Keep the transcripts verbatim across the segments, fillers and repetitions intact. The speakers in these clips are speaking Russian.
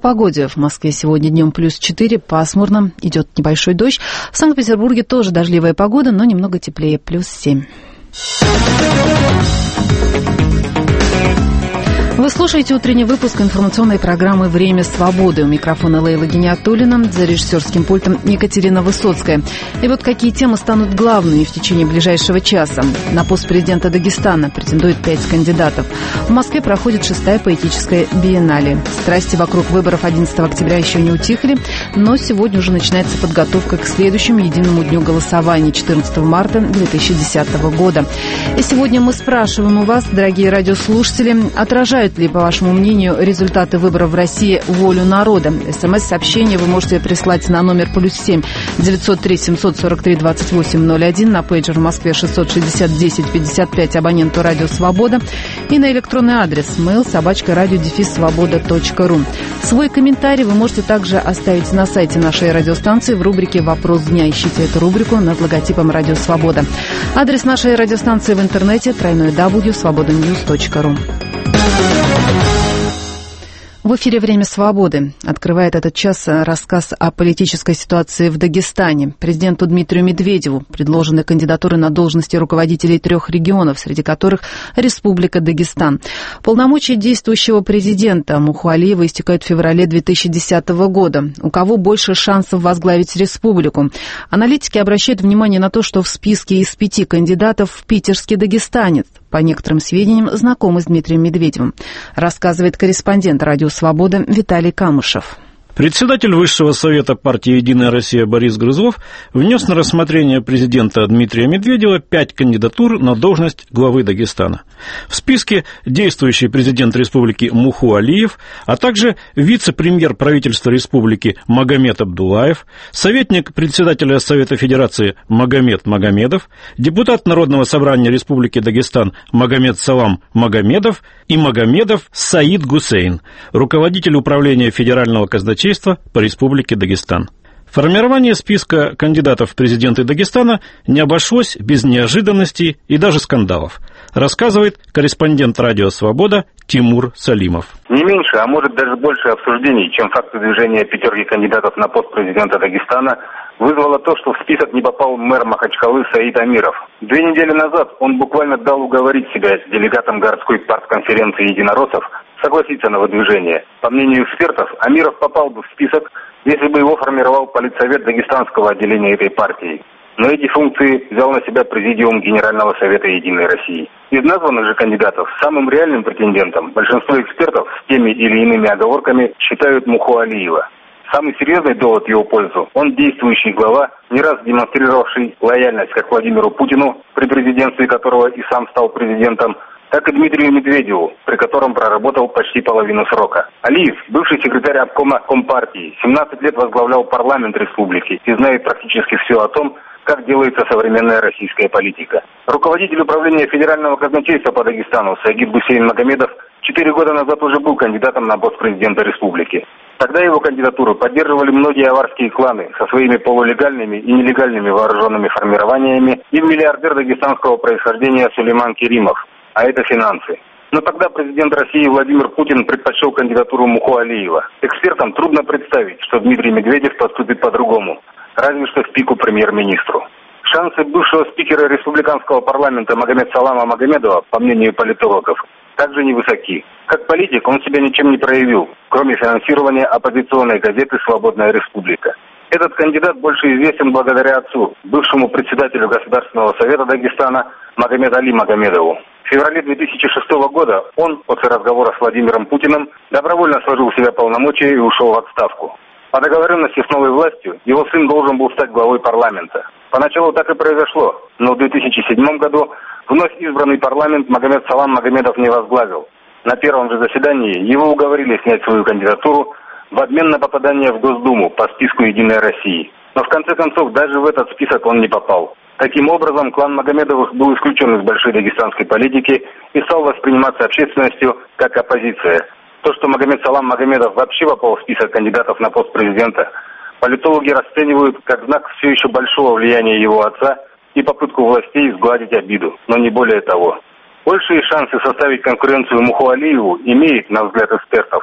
погоде. В Москве сегодня днем плюс четыре, пасмурно, идет небольшой дождь. В Санкт-Петербурге тоже дождливая погода, но немного теплее, плюс семь. Вы слушаете утренний выпуск информационной программы «Время свободы». У микрофона Лейла Гиниатуллина, за режиссерским пультом Екатерина Высоцкая. И вот какие темы станут главными в течение ближайшего часа. На пост президента Дагестана претендует пять кандидатов. В Москве проходит шестая поэтическая биеннале. Страсти вокруг выборов одиннадцатого октября еще не утихли, но сегодня уже начинается подготовка к следующему единому дню голосования четырнадцатого марта две тысячи десятого года. И сегодня мы спрашиваем у вас, дорогие радиослушатели, отражают ли, по вашему мнению, результаты выборов в России волю народа? СМС-сообщение вы можете прислать на номер плюс семь девятьсот три семьсот сорок три двадцать восемь ноль один, на пейджер в Москве шестьсот шестьдесят десять пятьдесят пять, абоненту радио «Свобода», и на электронный адрес mail собачка радио дефис свобода точка ру. Свой комментарий вы можете также оставить на сайте нашей радиостанции в рубрике «Вопрос дня». Ищите эту рубрику над логотипом «Радио Свобода». Адрес нашей радиостанции в интернете тройной дабл ю точка свобода ньюс точка ру. В эфире «Время свободы». Открывает этот час рассказ о политической ситуации в Дагестане. Президенту Дмитрию Медведеву предложены кандидатуры на должности руководителей трех регионов, среди которых Республика Дагестан. Полномочия действующего президента Муху-Алиева истекают в феврале две тысячи десятого года. У кого больше шансов возглавить республику? Аналитики обращают внимание на то, что в списке из пяти кандидатов питерский дагестанец, по некоторым сведениям, знакомый с Дмитрием Медведевым, рассказывает корреспондент «Радио Свобода» Виталий Камышев. Председатель Высшего совета партии «Единая Россия» Борис Грызлов внес на рассмотрение президента Дмитрия Медведева пять кандидатур на должность главы Дагестана. В списке действующий президент республики Муху-Алиев, а также вице-премьер правительства республики Магомед Абдуллаев, советник председателя Совета Федерации Магомед Магомедов, депутат Народного собрания Республики Дагестан Магомед Салам Магомедов и Магомедов Саид Гусейн, руководитель управления федерального казначейства по Республике Дагестан. Формирование списка кандидатов в президенты Дагестана не обошлось без неожиданностей и даже скандалов, рассказывает корреспондент «Радио Свобода» Тимур Салимов. Не меньше, а может даже больше обсуждений, чем факт выдвижения пятерки кандидатов на пост президента Дагестана, вызвало то, что в список не попал мэр Махачкалы Саид Амиров. Две недели назад он буквально дал уговорить себя с делегатом городской партконференции единороссов согласиться на выдвижение. По мнению экспертов, Амиров попал бы в список, если бы его формировал политсовет дагестанского отделения этой партии. Но эти функции взял на себя президиум Генерального совета «Единой России». Из названных же кандидатов самым реальным претендентом большинство экспертов с теми или иными оговорками считают Муху-Алиева. Самый серьезный довод в его пользу – он действующий глава, не раз демонстрировавший лояльность как Владимиру Путину, при президентстве которого и сам стал президентом, так и Дмитрию Медведеву, при котором проработал почти половину срока. Алиев, бывший секретарь обкома Компартии, семнадцать лет возглавлял парламент республики и знает практически все о том, как делается современная российская политика. Руководитель управления федерального казначейства по Дагестану Саид Гусейн Магомедов четыре года назад уже был кандидатом на пост президента республики. Тогда его кандидатуру поддерживали многие аварские кланы со своими полулегальными и нелегальными вооруженными формированиями и миллиардер дагестанского происхождения Сулейман Керимов. А это финансы. Но тогда президент России Владимир Путин предпочел кандидатуру Муху-Алиева. Экспертам трудно представить, что Дмитрий Медведев поступит по-другому, разве что в пику премьер-министру. Шансы бывшего спикера республиканского парламента Магомед Салама Магомедова, по мнению политологов, также невысоки. Как политик он себя ничем не проявил, кроме финансирования оппозиционной газеты «Свободная республика». Этот кандидат больше известен благодаря отцу, бывшему председателю Государственного совета Дагестана Магомед Али Магомедову. В феврале две тысячи шестого года он, после разговора с Владимиром Путиным, добровольно сложил в себя полномочия и ушел в отставку. По договоренности с новой властью его сын должен был стать главой парламента. Поначалу так и произошло, но в две тысячи седьмом году вновь избранный парламент Магомед Салам Магомедов не возглавил. На первом же заседании его уговорили снять свою кандидатуру в обмен на попадание в Госдуму по списку «Единой России». Но в конце концов даже в этот список он не попал. Таким образом, клан Магомедовых был исключен из большой дагестанской политики и стал восприниматься общественностью как оппозиция. То, что Магомед Салам Магомедов вообще попал в список кандидатов на пост президента, политологи расценивают как знак все еще большого влияния его отца и попытку властей сгладить обиду, но не более того. Большие шансы составить конкуренцию Муху-Алиеву имеет, на взгляд экспертов,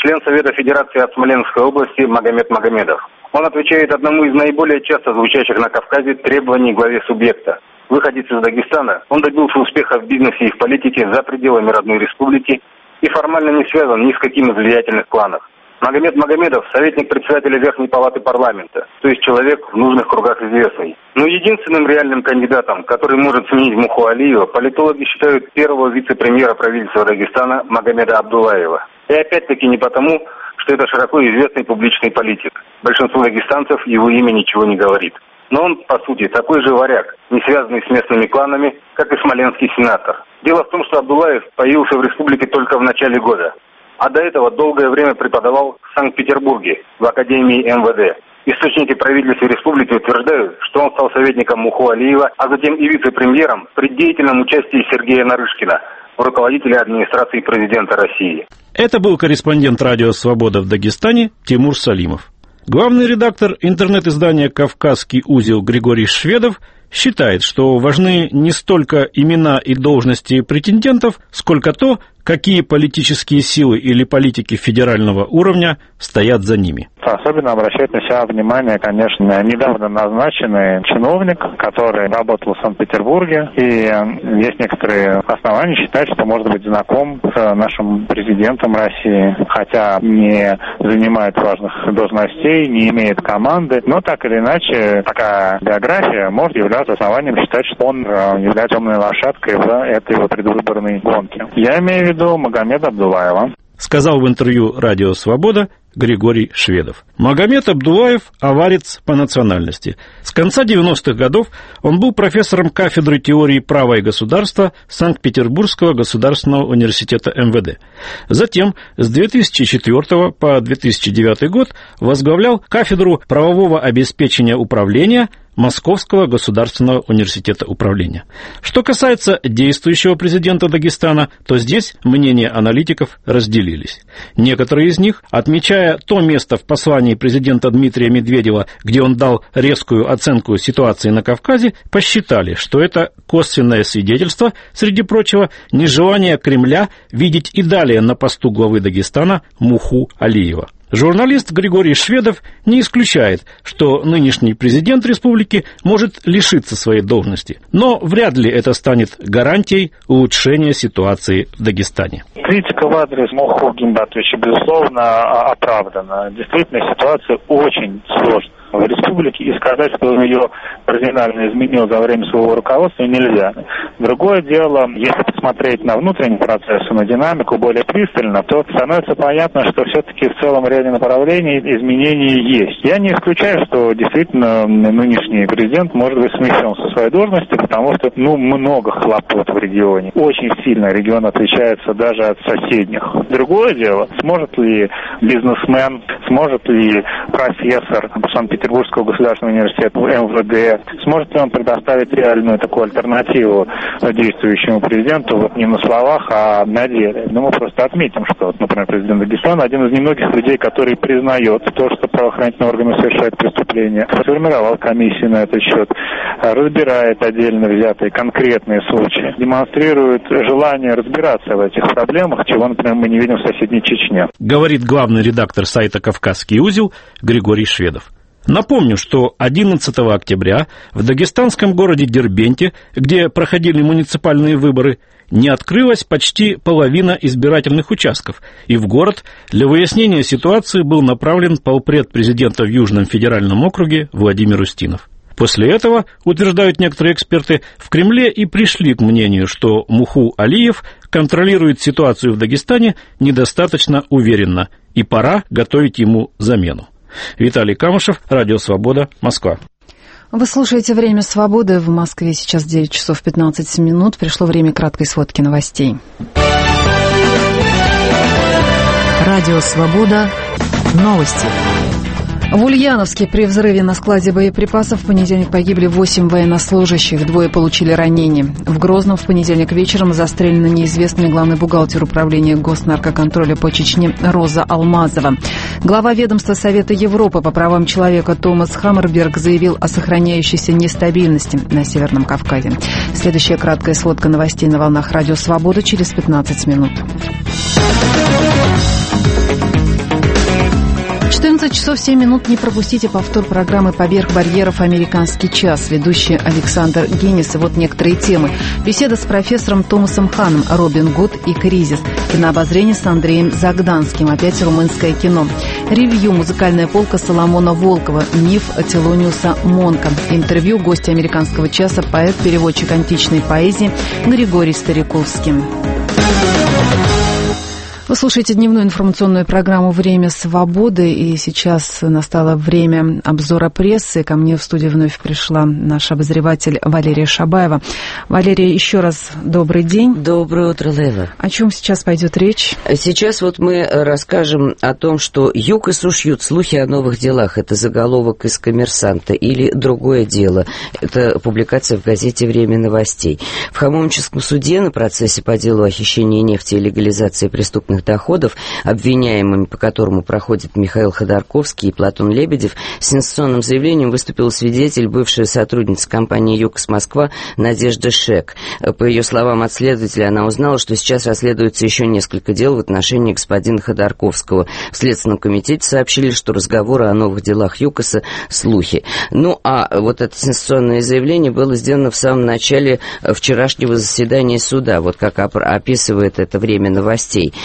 член Совета Федерации от Смоленской области Магомед Магомедов. Он отвечает одному из наиболее часто звучащих на Кавказе требований главе субъекта. Выходец из Дагестана, он добился успеха в бизнесе и в политике за пределами родной республики и формально не связан ни с каким из влиятельных кланов. Магомед Магомедов – советник председателя Верхней палаты парламента, то есть человек в нужных кругах известный. Но единственным реальным кандидатом, который может сменить Муху Алиева, политологи считают первого вице-премьера правительства Дагестана Магомеда Абдуллаева. И опять-таки не потому, что это широко известный публичный политик. Большинству дагестанцев его имя ничего не говорит. Но он, по сути, такой же варяг, не связанный с местными кланами, как и смоленский сенатор. Дело в том, что Абдуллаев появился в республике только в начале года, а до этого долгое время преподавал в Санкт-Петербурге, в Академии эм вэ дэ. Источники правительства республики утверждают, что он стал советником Муху Алиева, а затем и вице-премьером при деятельном участии Сергея Нарышкина, руководителя администрации президента России. Это был корреспондент радио «Свобода» в Дагестане Тимур Салимов. Главный редактор интернет-издания «Кавказский узел» Григорий Шведов считает, что важны не столько имена и должности претендентов, сколько то, какие политические силы или политики федерального уровня стоят за ними. Особенно обращает на себя внимание, конечно, недавно назначенный чиновник, который работал в Санкт-Петербурге, и есть некоторые основания считать, что может быть знаком с нашим президентом России, хотя не занимает важных должностей, не имеет команды, но так или иначе такая биография может являться основанием считать, что он является темной лошадкой в этой вот предвыборной гонке. Я имею в виду Магомеда Абдуллаева. Сказал в интервью «Радио Свобода» Григорий Шведов. Магомед Абдуллаев – аварец по национальности. С конца девяностых годов он был профессором кафедры теории права и государства Санкт-Петербургского государственного университета эм вэ дэ. Затем с две тысячи четвёртого по две тысячи девятый год возглавлял кафедру правового обеспечения управления Московского государственного университета управления. Что касается действующего президента Дагестана, то здесь мнения аналитиков разделились. Некоторые из них, отмечая то место в послании президента Дмитрия Медведева, где он дал резкую оценку ситуации на Кавказе, посчитали, что это косвенное свидетельство, среди прочего, нежелания Кремля видеть и далее на посту главы Дагестана Муху Алиева. Журналист Григорий Шведов не исключает, что нынешний президент республики может лишиться своей должности, но вряд ли это станет гарантией улучшения ситуации в Дагестане. Критика в адрес Муху Гимбатовича, безусловно, оправдана. Действительно, ситуация очень сложная в республике, и сказать, что он ее кардинально изменил за время своего руководства, нельзя. Другое дело, если посмотреть на внутренний процесс, на динамику более пристально, то становится понятно, что все-таки в целом ряде направлений изменений есть. Я не исключаю, что действительно нынешний президент может быть смещен со своей должности, потому что ну, много хлопот в регионе. Очень сильно регион отличается даже от соседних. Другое дело, сможет ли бизнесмен, сможет ли профессор Санкт-Петербургского государственного университета эм вэ дэ, сможет ли он предоставить реальную такую альтернативу действующему президенту вот не на словах, а на деле. Но мы просто отметим, что, вот, например, президент Дагестана один из немногих людей, который признает то, что правоохранительные органы совершают преступления, сформировал комиссию на этот счет, разбирает отдельно взятые конкретные случаи, демонстрирует желание разбираться в этих проблемах, чего, например, мы не видим в соседней Чечне. Говорит главный редактор сайта «Кавказский узел» Григорий Шведов. Напомню, что одиннадцатого октября в дагестанском городе Дербенте, где проходили муниципальные выборы, не открылась почти половина избирательных участков, и в город для выяснения ситуации был направлен полпред президента в Южном федеральном округе Владимир Устинов. После этого, утверждают некоторые эксперты, в Кремле и пришли к мнению, что Муху Алиев контролирует ситуацию в Дагестане недостаточно уверенно, и пора готовить ему замену. Виталий Камышев, Радио Свобода, Москва. Вы слушаете «Время свободы». В Москве сейчас девять часов пятнадцать минут. Пришло время краткой сводки новостей. Радио Свобода. Новости. В Ульяновске при взрыве на складе боеприпасов в понедельник погибли восемь военнослужащих, двое получили ранения. В Грозном в понедельник вечером застрелена неизвестный главный бухгалтер управления госнаркоконтроля по Чечне Роза Алмазова. Глава ведомства Совета Европы по правам человека Томас Хаммерберг заявил о сохраняющейся нестабильности на Северном Кавказе. Следующая краткая сводка новостей на волнах Радио Свобода через пятнадцать минут. двенадцать часов семь минут. Не пропустите повтор программы «Поверх барьеров. Американский час». Ведущий Александр Генис. И вот некоторые темы. Беседа с профессором Томасом Ханом. Робин Гуд и кризис. Кинообозрение с Андреем Загданским. Опять румынское кино. Ревью. Музыкальная полка Соломона Волкова. Миф Телониуса Монка. Интервью гостя «Американского часа» поэт, переводчик античной поэзии Григорий Стариковский. Вы слушаете дневную информационную программу «Время свободы», и сейчас настало время обзора прессы. Ко мне в студию вновь пришла наш обозреватель Валерия Шабаева. Валерия, еще раз добрый день. Доброе утро, Лейла. О чем сейчас пойдет речь? Сейчас вот мы расскажем о том, что ЮКОСу шьют слухи о новых делах. Это заголовок из «Коммерсанта», или другое дело. Это публикация в газете «Время новостей». В Хамовническом суде на процессе по делу о хищении нефти и легализации преступных доходов, обвиняемыми по которому проходят Михаил Ходорковский и Платон Лебедев, с сенсационным заявлением выступил свидетель, бывшая сотрудница компании «ЮКОС Москва» Надежда Шек. По ее словам, от следователя она узнала, что сейчас расследуется еще несколько дел в отношении господина Ходорковского. В Следственном комитете сообщили, что разговоры о новых делах ЮКОСа – слухи. Ну, а вот это сенсационное заявление было сделано в самом начале вчерашнего заседания суда, вот как описывает это «Время новостей».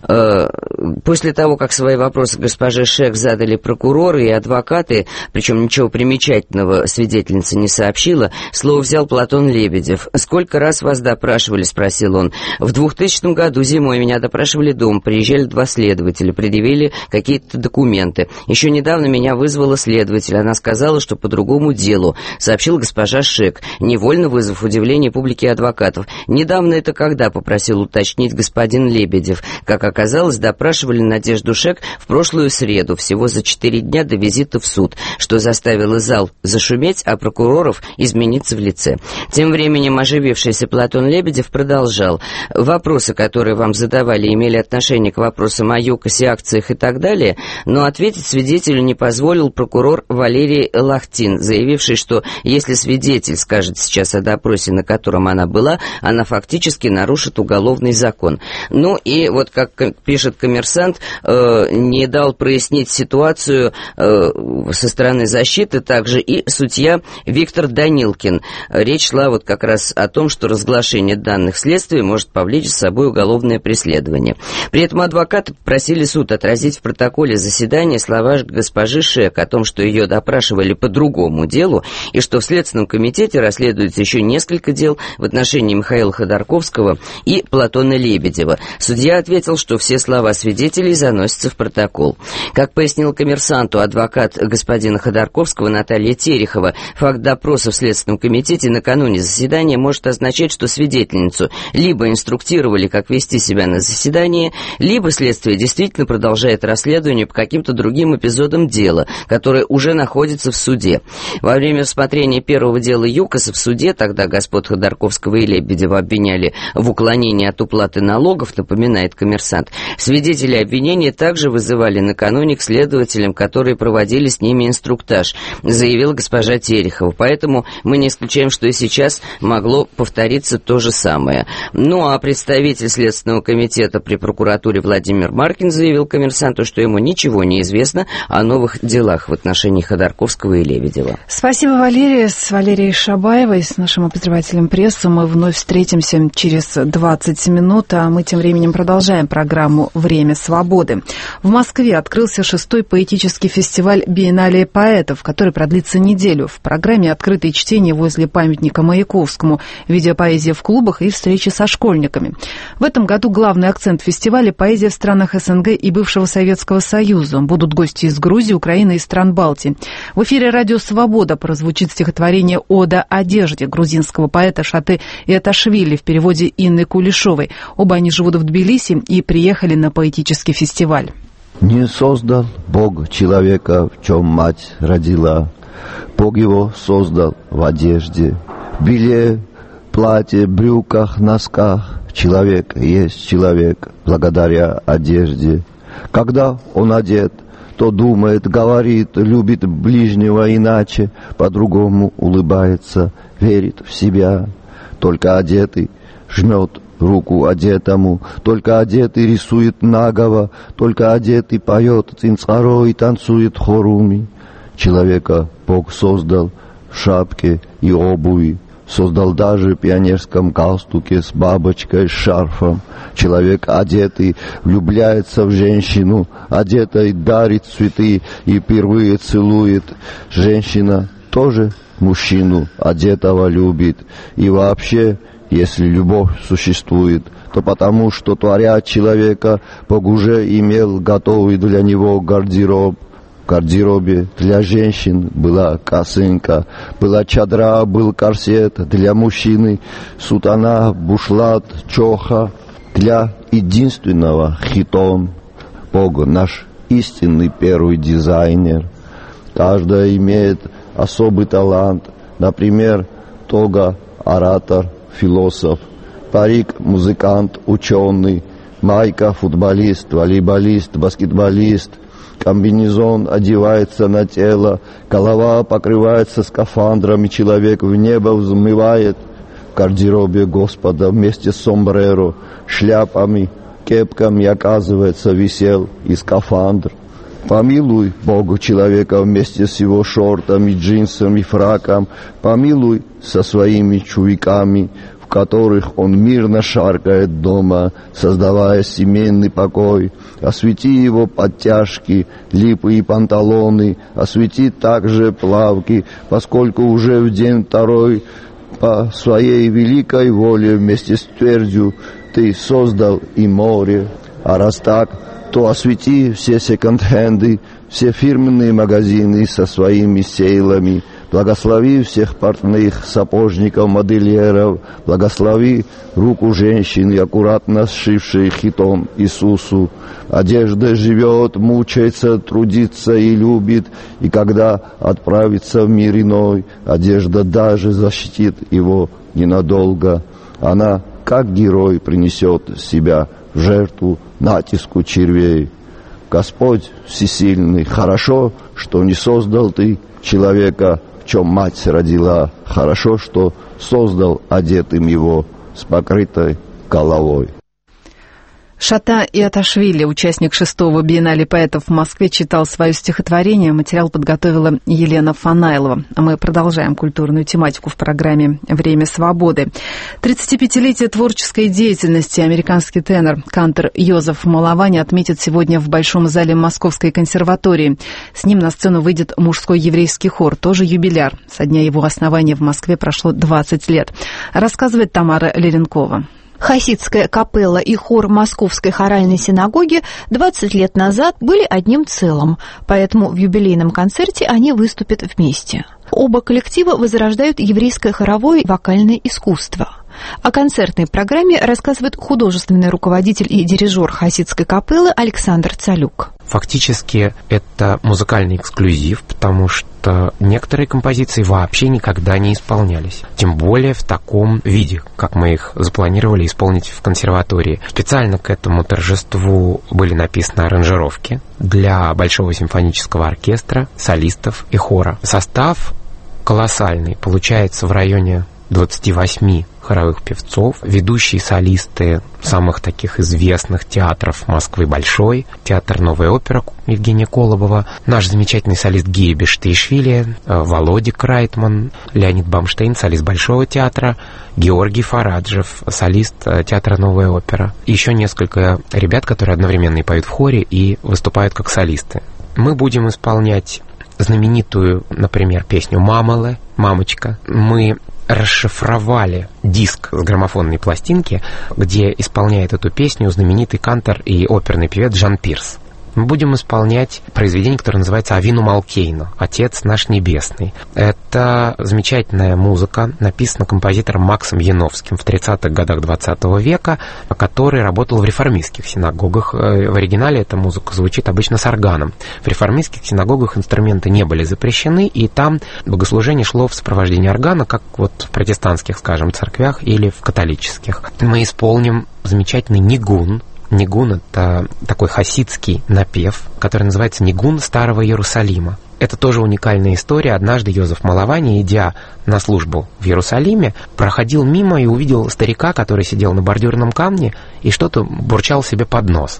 После того, как свои вопросы госпоже Шек задали прокуроры и адвокаты, причем ничего примечательного свидетельница не сообщила, слово взял Платон Лебедев. «Сколько раз вас допрашивали?» — спросил он. «В двухтысячном году зимой меня допрашивали дома, приезжали два следователя, предъявили какие-то документы. Еще недавно меня вызвала следователь, она сказала, что по другому делу», — сообщила госпожа Шек, невольно вызвав удивление публики и адвокатов. «Недавно это когда?» — попросил уточнить господин Лебедев. Как оказалось, допрашивали Надежду Шек в прошлую среду, всего за четыре дня до визита в суд, что заставило зал зашуметь, а прокуроров измениться в лице. Тем временем оживившийся Платон Лебедев продолжал. «Вопросы, которые вам задавали, имели отношение к вопросам о ЮКОСе, акциях и так далее, но ответить свидетелю не позволил прокурор Валерий Лахтин, заявивший, что если свидетель скажет сейчас о допросе, на котором она была, она фактически нарушит уголовный закон». Ну и вот как пишет «Коммерсант», э, не дал прояснить ситуацию э, со стороны защиты также и судья Виктор Данилкин. Речь шла вот как раз о том, что разглашение данных следствия может повлечь за собой уголовное преследование. При этом адвокаты попросили суд отразить в протоколе заседания слова госпожи Шек о том, что ее допрашивали по другому делу, и что в Следственном комитете расследуется еще несколько дел в отношении Михаила Ходорковского и Платона Лебедева. Судья ответил, что все слова свидетелей заносятся в протокол. Как пояснил «Коммерсанту» адвокат господина Ходорковского Наталья Терехова, факт допроса в Следственном комитете накануне заседания может означать, что свидетельницу либо инструктировали, как вести себя на заседании, либо следствие действительно продолжает расследование по каким-то другим эпизодам дела, которое уже находится в суде. Во время рассмотрения первого дела ЮКОСа в суде, тогда господ Ходорковского и Лебедева обвиняли в уклонении от уплаты налогов, напоминает «Коммерсант», свидетели обвинения также вызывали накануне к следователям, которые проводили с ними инструктаж, заявила госпожа Терехова. Поэтому мы не исключаем, что и сейчас могло повториться то же самое. Ну а представитель Следственного комитета при прокуратуре Владимир Маркин заявил «Коммерсанту», что ему ничего не известно о новых делах в отношении Ходорковского и Лебедева. Спасибо, Валерия. С Валерией Шабаевой, с нашим обозревателем прессы, мы вновь встретимся через двадцать минут, а мы тем временем продолжаем программу «Время свободы». В Москве открылся шестой поэтический фестиваль «Биеннале поэтов», который продлится неделю. В программе открытые чтения возле памятника Маяковскому, видеопоэзия в клубах и встречи со школьниками. В этом году главный акцент фестиваля – поэзия в странах СНГ и бывшего Советского Союза. Будут гости из Грузии, Украины и стран Балтии. В эфире «Радио Свобода» прозвучит стихотворение «Ода одежде» грузинского поэта Шаты Иаташвили в переводе Инны Кулешовой. Оба они живут в Тбилиси и приехали на поэтический фестиваль. Не создал Бог человека, в чем мать родила. Бог его создал в одежде, в белье, платье, брюках, носках. Человек есть человек благодаря одежде. Когда он одет, то думает, говорит, любит ближнего иначе, по-другому улыбается, верит в себя. Только одетый жмет руку одетому, только одетый рисует наголо, только одетый поет цинцаро и танцует хоруми. Человека Бог создал в шапке и обуви, создал даже в пионерском галстуке с бабочкой, с шарфом. Человек одетый влюбляется в женщину, одетой дарит цветы и впервые целует. Женщина тоже мужчину одетого любит. И вообще, если любовь существует, то потому, что творя человека, Бог уже имел готовый для него гардероб. В гардеробе для женщин была косынка, была чадра, был корсет, для мужчины сутана, бушлат, чоха, для единственного хитон. Бог наш истинный первый дизайнер. Каждый имеет особый талант. Например, тога – оратор, философ, парик – музыкант, ученый, майка – футболист, волейболист, баскетболист, комбинезон одевается на тело, голова покрывается скафандром, и человек в небо взмывает. В гардеробе Господа вместе с сомбреро, шляпами, кепками, оказывается, висел и скафандр. Помилуй, Богу, человека вместе с его шортами, джинсами, фраком. Помилуй со своими чувиками, в которых он мирно шаркает дома, создавая семейный покой. Освети его подтяжки, липы и панталоны, освети также плавки, поскольку уже в день второй по своей великой воле вместе с твердью ты создал и море. А раз так, то освети все секонд-хенды, все фирменные магазины со своими сейлами. Благослови всех портных, сапожников, модельеров. Благослови руку женщины, аккуратно сшившей хитон Иисусу. Одежда живет, мучается, трудится и любит. И когда отправится в мир иной, одежда даже защитит его ненадолго. Она, как герой, принесет себя в жертву натиску червей. Господь всесильный, хорошо, что не создал ты человека, в чем мать родила. Хорошо, что создал одетым его с покрытой головой. Шата Иаташвили, участник шестого биеннале поэтов в Москве, читал свое стихотворение. Материал подготовила Елена Фанайлова. А мы продолжаем культурную тематику в программе «Время свободы». тридцатипятилетие творческой деятельности американский тенор, кантор Йозеф Малавани отметит сегодня в Большом зале Московской консерватории. С ним на сцену выйдет мужской еврейский хор, тоже юбиляр. Со дня его основания в Москве прошло двадцать лет. Рассказывает Тамара Леренкова. Хасидская капелла и хор Московской хоральной синагоги двадцать лет назад были одним целым, поэтому в юбилейном концерте они выступят вместе. Оба коллектива возрождают еврейское хоровое и вокальное искусство. О концертной программе рассказывает художественный руководитель и дирижер хасидской капеллы Александр Цалюк. Фактически это музыкальный эксклюзив, потому что некоторые композиции вообще никогда не исполнялись. Тем более в таком виде, как мы их запланировали исполнить в консерватории. Специально к этому торжеству были написаны аранжировки для Большого симфонического оркестра, солистов и хора. Состав колоссальный, получается в районе двадцати восьми хоровых певцов, ведущие солисты самых таких известных театров Москвы Большой, театр Новая опера Евгения Колобова, наш замечательный солист Гия Бештеишвили, Володя Крайтман, Леонид Бамштейн, солист Большого театра, Георгий Фараджев, солист театра Новая опера. И еще несколько ребят, которые одновременно и поют в хоре, и выступают как солисты. Мы будем исполнять знаменитую, например, песню «Мамале», «Мамочка». Мы расшифровали диск с граммофонной пластинки, где исполняет эту песню знаменитый кантор и оперный певец Жан Пирс. Мы будем исполнять произведение, которое называется «Авину Малкейну», «Отец наш небесный». Это замечательная музыка, написана композитором Максом Яновским в тридцатых годах двадцатого века, который работал в реформистских синагогах. В оригинале эта музыка звучит обычно с органом. В реформистских синагогах инструменты не были запрещены, и там богослужение шло в сопровождении органа, как вот в протестантских, скажем, церквях или в католических. Мы исполним замечательный нигун. Нигун — это такой хасидский напев, который называется «Нигун Старого Иерусалима». Это тоже уникальная история. Однажды Йозеф Малавани, идя на службу в Иерусалиме, проходил мимо и увидел старика, который сидел на бордюрном камне и что-то бурчал себе под нос.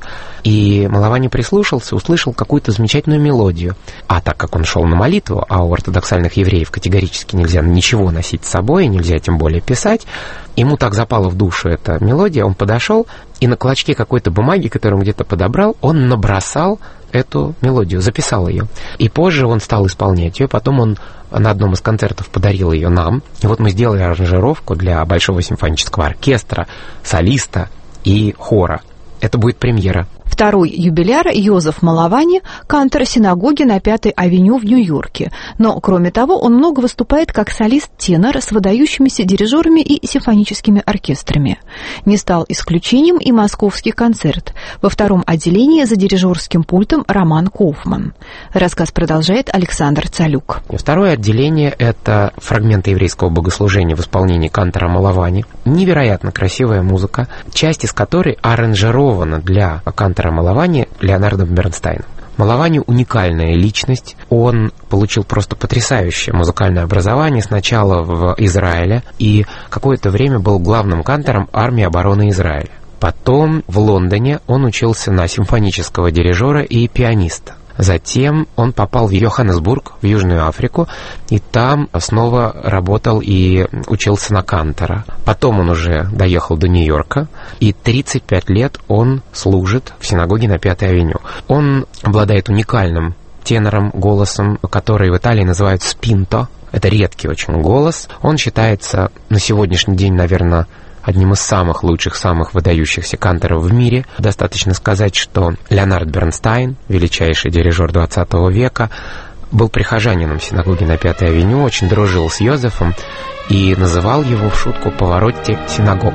И Малавани прислушался, услышал какую-то замечательную мелодию. А так как он шел на молитву, а у ортодоксальных евреев категорически нельзя ничего носить с собой, нельзя тем более писать, ему так запала в душу эта мелодия, он подошел и на клочке какой-то бумаги, которую он где-то подобрал, он набросал эту мелодию, записал ее. И позже он стал исполнять ее, потом он на одном из концертов подарил ее нам. И вот мы сделали аранжировку для Большого симфонического оркестра, солиста и хора. Это будет премьера. Второй юбиляр Йозеф Малавани – кантор синагоги на Пятой авеню в Нью-Йорке. Но, кроме того, он много выступает как солист-тенор с выдающимися дирижерами и симфоническими оркестрами. Не стал исключением и московский концерт. Во втором отделении за дирижерским пультом Роман Кофман. Рассказ продолжает Александр Цалюк. Второе отделение – это фрагменты еврейского богослужения в исполнении кантора Малавани. Невероятно красивая музыка, часть из которой аранжирована для кантора Малавани Леонардом Бернстайном. Малавани уникальная личность. Он получил просто потрясающее музыкальное образование сначала в Израиле и какое-то время был главным кантором армии обороны Израиля. Потом в Лондоне он учился на симфонического дирижера и пианиста. Затем он попал в Йоханнесбург, в Южную Африку, и там снова работал и учился на кантора. Потом он уже доехал до Нью-Йорка, и тридцать пять лет он служит в синагоге на Пятой авеню. Он обладает уникальным тенором, голосом, который в Италии называют спинто. Это редкий очень голос. Он считается на сегодняшний день, наверное, одним из самых лучших, самых выдающихся канторов в мире. Достаточно сказать, что Леонард Бернстайн, величайший дирижер двадцатого века, был прихожанином синагоги на Пятой авеню, очень дружил с Йозефом и называл его в шутку Паваротти синагог.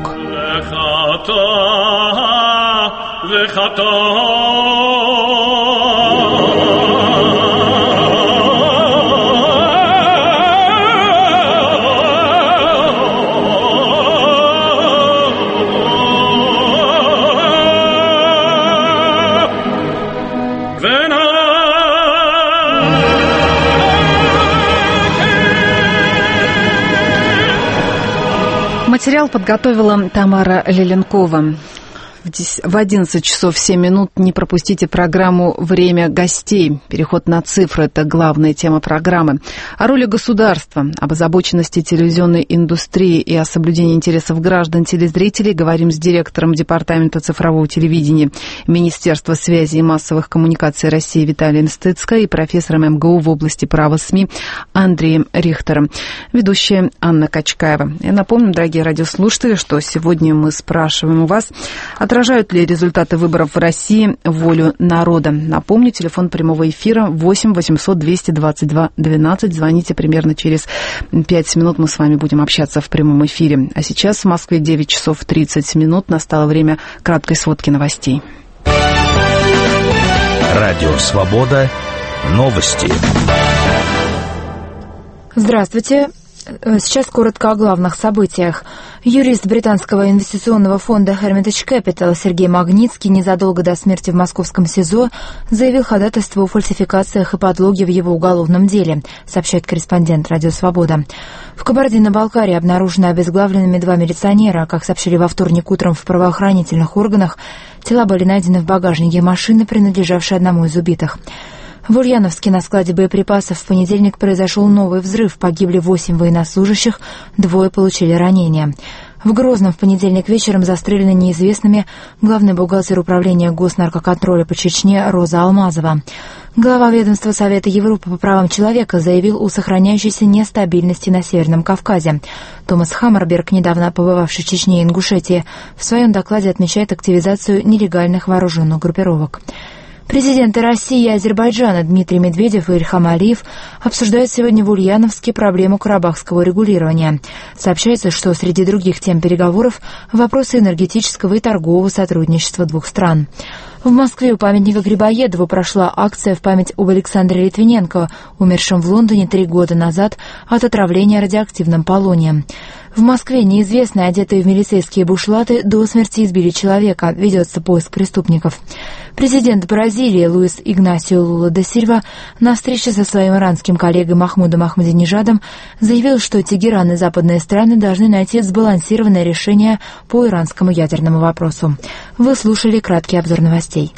Материал подготовила Тамара Леленкова. В одиннадцать часов семь минут не пропустите программу «Время гостей». Переход на цифры – это главная тема программы. О роли государства, об озабоченности телевизионной индустрии и о соблюдении интересов граждан телезрителей говорим с директором Департамента цифрового телевидения Министерства связи и массовых коммуникаций России Виталием Стыцко и профессором эм гэ у в области права СМИ Андреем Рихтером. Ведущая Анна Качкаева. Я напомню, дорогие радиослушатели, что сегодня мы спрашиваем у вас, отражают ли результаты выборов в России волю народа? Напомню, телефон прямого эфира восемь восемьсот двести двадцать два двенадцать. Звоните примерно через пять минут, мы с вами будем общаться в прямом эфире. А сейчас в Москве девять часов тридцать минут. Настало время краткой сводки новостей. Радио «Свобода». Новости. Здравствуйте. Сейчас коротко о главных событиях. Юрист британского инвестиционного фонда Hermitage Capital Сергей Магнитский незадолго до смерти в московском СИЗО заявил ходатайство о фальсификациях и подлоге в его уголовном деле, сообщает корреспондент «Радио Свобода». В Кабардино-Балкарии обнаружены обезглавленными два милиционера. Как сообщили во вторник утром в правоохранительных органах, тела были найдены в багажнике машины, принадлежавшей одному из убитых. В Ульяновске на складе боеприпасов в понедельник произошел новый взрыв. Погибли восемь военнослужащих, двое получили ранения. В Грозном в понедельник вечером застрелены неизвестными главный бухгалтер управления госнаркоконтроля по Чечне Роза Алмазова. Глава ведомства Совета Европы по правам человека заявил о сохраняющейся нестабильности на Северном Кавказе. Томас Хаммерберг, недавно побывавший в Чечне и Ингушетии, в своем докладе отмечает активизацию нелегальных вооруженных группировок. Президенты России и Азербайджана Дмитрий Медведев и Ильхам Алиев обсуждают сегодня в Ульяновске проблему карабахского регулирования. Сообщается, что среди других тем переговоров вопросы энергетического и торгового сотрудничества двух стран. В Москве у памятника Грибоедову прошла акция в память об Александре Литвиненко, умершем в Лондоне три года назад от отравления радиоактивным полонием. В Москве неизвестные, одетые в милицейские бушлаты, до смерти избили человека. Ведется поиск преступников. Президент Бразилии Луис Игнасио Лула да Сильва на встрече со своим иранским коллегой Махмудом Ахмадинежадом заявил, что Тегеран и западные страны должны найти сбалансированное решение по иранскому ядерному вопросу. Вы слушали краткий обзор новостей.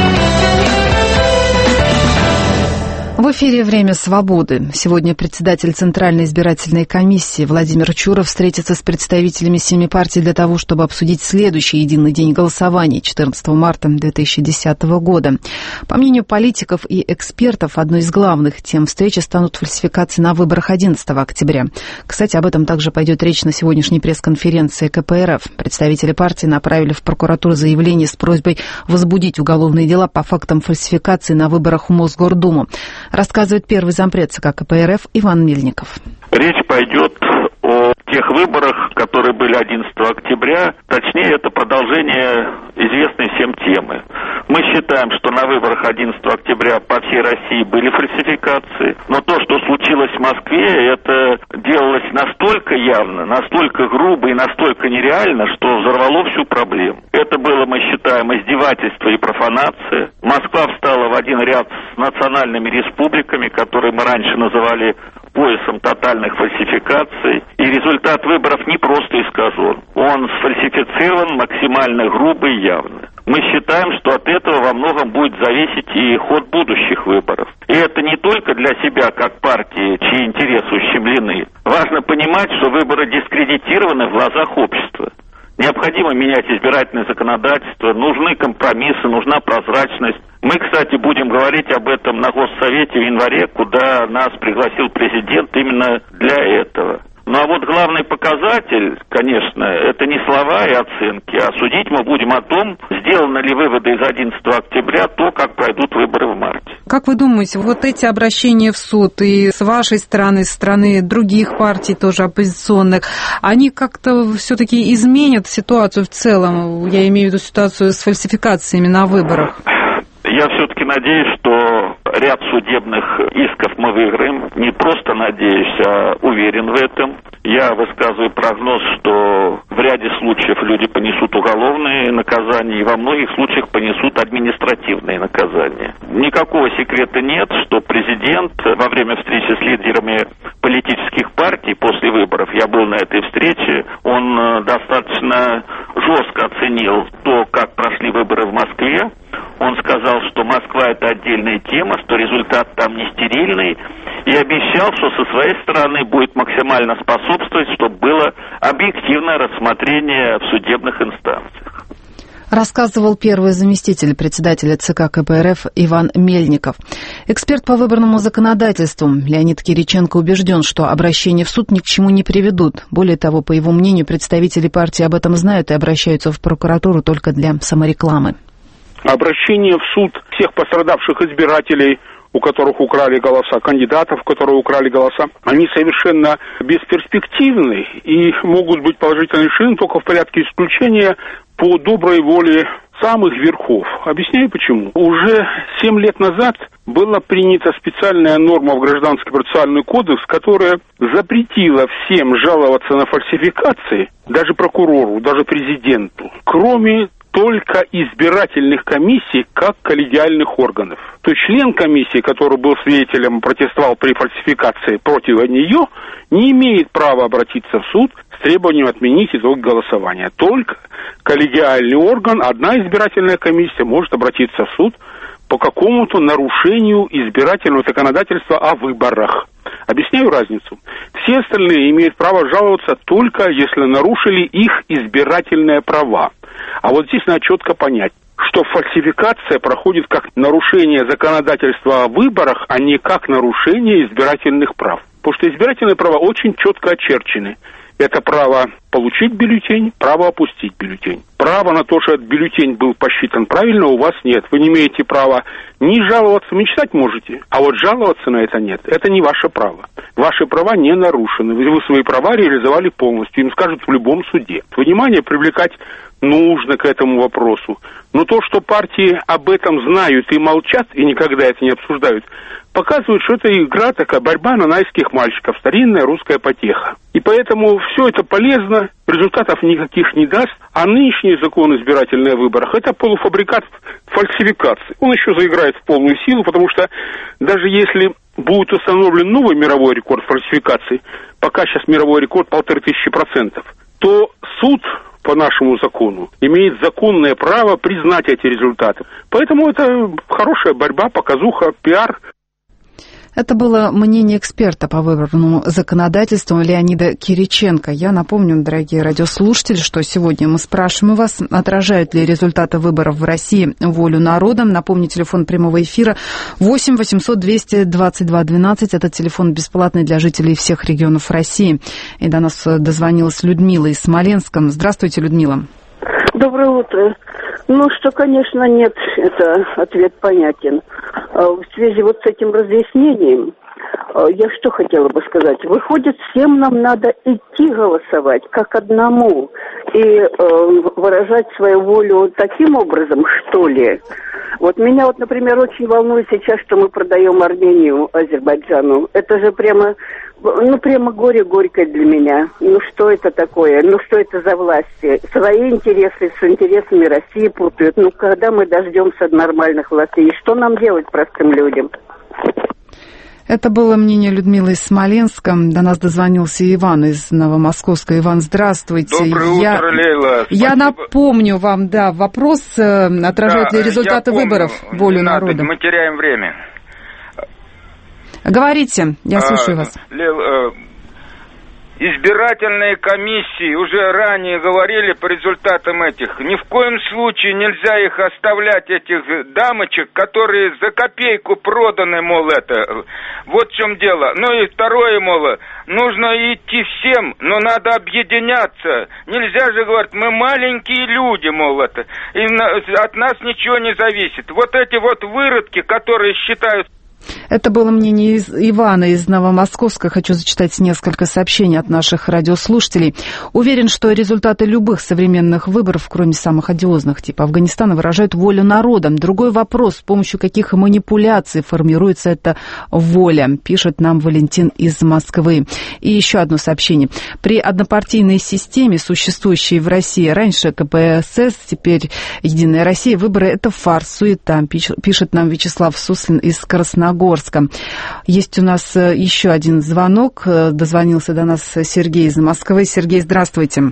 В эфире «Время свободы». Сегодня председатель Центральной избирательной комиссии Владимир Чуров встретится с представителями семи партий для того, чтобы обсудить следующий единый день голосования четырнадцатого марта две тысячи десятого года. По мнению политиков и экспертов, одной из главных тем встречи станут фальсификации на выборах одиннадцатого октября. Кстати, об этом также пойдет речь на сегодняшней пресс-конференции ка пэ эр эф. Представители партии направили в прокуратуру заявление с просьбой возбудить уголовные дела по фактам фальсификации на выборах в Мосгордуму. Рассказывает первый зампред ЦК ка пэ эр эф Иван Мельников. Речь пойдет о тех выборах, которые были одиннадцатого октября. Точнее, это продолжение известной всем темы. Мы считаем, что на выборах одиннадцатого октября по всей России были фальсификации. Но то, что случилось в Москве, это делалось настолько явно, настолько грубо и настолько нереально, что взорвало всю проблему. Это было, мы считаем, издевательство и профанация. Москва встала в один ряд с национальными республиками, которые мы раньше называли поясом тотальных фальсификаций. И результат выборов не просто искажен. Он сфальсифицирован максимально грубо и явно. Мы считаем, что от этого во многом будет зависеть и ход будущих выборов. И это не только для себя, как партии, чьи интересы ущемлены. Важно понимать, что выборы дискредитированы в глазах общества. Необходимо менять избирательное законодательство, нужны компромиссы, нужна прозрачность. Мы, кстати, будем говорить об этом на Госсовете в январе, куда нас пригласил президент именно для этого. Ну а вот главный показатель, конечно, это не слова и оценки, а судить мы будем о том, сделаны ли выводы из одиннадцатого октября, то, как пройдут выборы в марте. Как вы думаете, вот эти обращения в суд и с вашей стороны, с стороны других партий, тоже оппозиционных, они как-то все-таки изменят ситуацию в целом? Я имею в виду ситуацию с фальсификациями на выборах. Я все-таки надеюсь, что ряд судебных исков мы выиграем. Не просто надеюсь, а уверен в этом. Я высказываю прогноз, что в ряде случаев люди понесут уголовные наказания и во многих случаях понесут административные наказания. Никакого секрета нет, что президент во время встречи с лидерами политических партий после выборов, я был на этой встрече, он достаточно жестко оценил то, как прошли выборы в Москве. Он сказал, что Москва – это отдельная тема, что результат там не стерильный, и обещал, что со своей стороны будет максимально способствовать, чтобы было объективное рассмотрение в судебных инстанциях. Рассказывал первый заместитель председателя ЦК ка пэ эр эф Иван Мельников. Эксперт по выборному законодательству Леонид Кириченко убежден, что обращения в суд ни к чему не приведут. Более того, по его мнению, представители партии об этом знают и обращаются в прокуратуру только для саморекламы. Обращение в суд всех пострадавших избирателей, у которых украли голоса, кандидатов, которые украли голоса, они совершенно бесперспективны и могут быть положительно решены только в порядке исключения по доброй воле самых верхов. Объясняю почему. Уже семь лет назад была принята специальная норма в Гражданский процессуальный кодекс, которая запретила всем жаловаться на фальсификации, даже прокурору, даже президенту, кроме только избирательных комиссий как коллегиальных органов. То есть член комиссии, который был свидетелем, протестовал при фальсификации против нее, не имеет права обратиться в суд с требованием отменить итог голосования. Только коллегиальный орган, одна избирательная комиссия может обратиться в суд по какому-то нарушению избирательного законодательства о выборах. Объясняю разницу. Все остальные имеют право жаловаться только если нарушили их избирательные права. А вот здесь надо четко понять, что фальсификация проходит как нарушение законодательства о выборах, а не как нарушение избирательных прав. Потому что избирательные права очень четко очерчены. Это право получить бюллетень, право опустить бюллетень. Право на то, что этот бюллетень был посчитан правильно, у вас нет. Вы не имеете права ни жаловаться, мечтать можете, а вот жаловаться на это нет. Это не ваше право. Ваши права не нарушены. Вы свои права реализовали полностью. Им скажут в любом суде. Внимание привлекать нужно к этому вопросу. Но то, что партии об этом знают и молчат, и никогда это не обсуждают, показывает, что это игра такая, борьба нанайских мальчиков, старинная русская потеха. И поэтому все это полезно, результатов никаких не даст, а нынешний закон избирательных выборов – это полуфабрикат фальсификации. Он еще заиграет в полную силу, потому что даже если будет установлен новый мировой рекорд фальсификации, пока сейчас мировой рекорд полторы тысячи процентов, то суд по нашему закону имеет законное право признать эти результаты. Поэтому это хорошая борьба, показуха, пиар. Это было мнение эксперта по выборному законодательству Леонида Кириченко. Я напомню, дорогие радиослушатели, что сегодня мы спрашиваем у вас, отражают ли результаты выборов в России волю народа. Напомню, телефон прямого эфира восемь восемьсот двести двадцать два двенадцать. Это телефон бесплатный для жителей всех регионов России. И до нас дозвонилась Людмила из Смоленска. Здравствуйте, Людмила. Доброе утро. Ну, что, конечно, нет, это ответ понятен. В связи вот с этим разъяснением, я что хотела бы сказать. Выходит, всем нам надо идти голосовать, как одному, и э, выражать свою волю таким образом, что ли. Вот меня вот, например, очень волнует сейчас, что мы продаем Армению Азербайджану. Это же прямо, ну, прямо горе горькое для меня. Ну, что это такое? Ну, что это за власти? Свои интересы с интересами России путают. Ну, когда мы дождемся нормальных властей? И что нам делать простым людям? Это было мнение Людмилы из Смоленска. До нас дозвонился Иван из Новомосковска. Иван, здравствуйте. Доброе я, утро, Лейла. Я напомню вам, да, вопрос, отражают да, ли результаты помню, выборов волю не народа. Надо, мы теряем время. Говорите, я слушаю а, вас. Лейла, избирательные комиссии уже ранее говорили по результатам этих. Ни в коем случае нельзя их оставлять, этих дамочек, которые за копейку проданы, мол, это. Вот в чем дело. Ну и второе, мол, нужно идти всем, но надо объединяться. Нельзя же говорить, мы маленькие люди, мол, это. И от нас ничего не зависит. Вот эти вот выродки, которые считают... Это было мнение из Ивана из Новомосковска. Хочу зачитать несколько сообщений от наших радиослушателей. Уверен, что результаты любых современных выборов, кроме самых одиозных, типа Афганистана, выражают волю народа. Другой вопрос, с помощью каких манипуляций формируется эта воля, пишет нам Валентин из Москвы. И еще одно сообщение. При однопартийной системе, существующей в России раньше ка пэ эс эс, теперь Единая Россия, выборы – это фарс, суета, пишет нам Вячеслав Суслин из Красногорска. Есть у нас еще один звонок. Дозвонился до нас Сергей из Москвы. Сергей, здравствуйте.